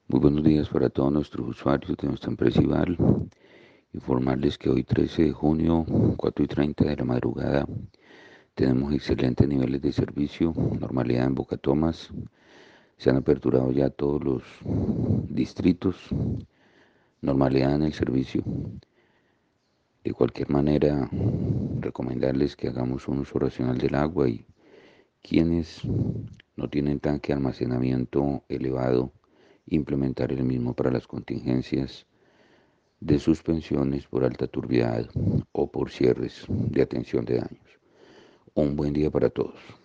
Muy buenos días para todos nuestros usuarios de nuestra empresa Ival. Informarles que hoy 13 de junio, 4:30 de la madrugada, tenemos excelentes niveles de servicio, normalidad en Boca Tomas. Se han aperturado ya todos los distritos, normalidad en el servicio. De cualquier manera, recomendarles que hagamos un uso racional del agua y quienes no tienen tanque de almacenamiento elevado, implementar el mismo para las contingencias de suspensiones por alta turbidez o por cierres de atención de daños. Un buen día para todos.